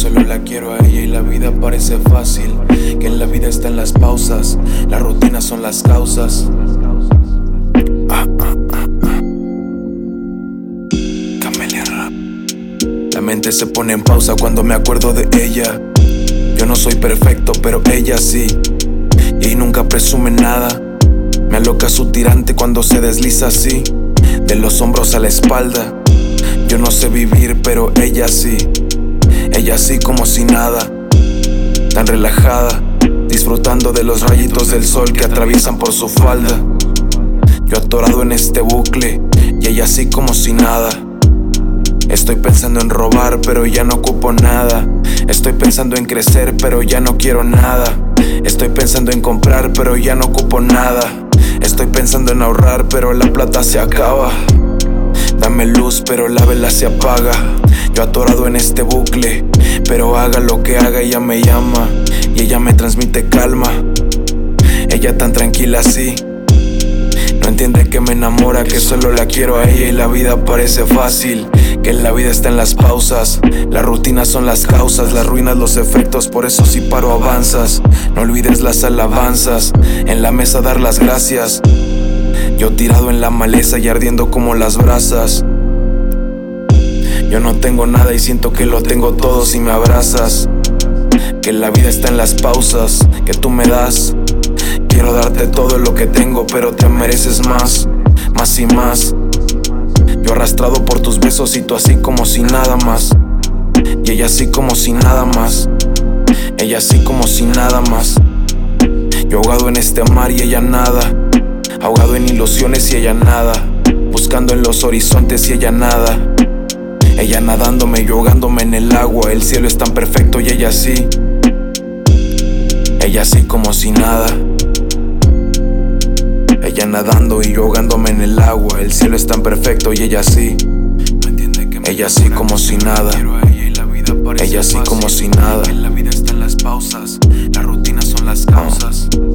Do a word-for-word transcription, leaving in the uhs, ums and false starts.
solo la quiero a ella y la vida parece fácil, que en la vida está en las pausas, las rutinas son las causas. Ah, ah, ah, ah. Camelia Rap. La mente se pone en pausa cuando me acuerdo de ella. Yo no soy perfecto, pero ella sí, y nunca presume nada. Me aloca su tirante cuando se desliza así, de los hombros a la espalda. Yo no sé vivir, pero ella sí. Ella sí como si nada, tan relajada, disfrutando de los rayitos del sol que atraviesan por su falda. Yo atorado en este bucle y ella sí como si nada. Estoy pensando en robar, pero ya no ocupo nada. Estoy pensando en crecer, pero ya no quiero nada. Estoy pensando en comprar, pero ya no ocupo nada. Estoy pensando en ahorrar, pero la plata se acaba. Dame luz, pero la vela se apaga. Yo atorado en este bucle, pero haga lo que haga, ella me llama y ella me transmite calma. Ella tan tranquila así, no entiende que me enamora, que solo la quiero a ella y la vida parece fácil, que en la vida está en las pausas, las rutinas son las causas, las ruinas los efectos, por eso si paro avanzas. No olvides las alabanzas, en la mesa dar las gracias. Yo tirado en la maleza y ardiendo como las brasas. Yo no tengo nada y siento que lo tengo todo si me abrazas. Que la vida está en las pausas que tú me das. Quiero darte todo lo que tengo, pero te mereces más, más y más. Yo arrastrado por tus besos y tú así como si nada más. Y ella así como si nada más. Ella así como si nada más. Yo ahogado en este mar y ella nada. Ahogado en ilusiones y ella nada. Buscando en los horizontes y ella nada. Ella nadándome, yo ahogándome en el agua. El cielo es tan perfecto y ella sí. Ella así como si nada. Ella nadando y yo ahogándome en el agua. El cielo es tan perfecto y ella sí. Ella así como si nada. Ella así como si nada. La vida está en las pausas, las rutinas son las causas.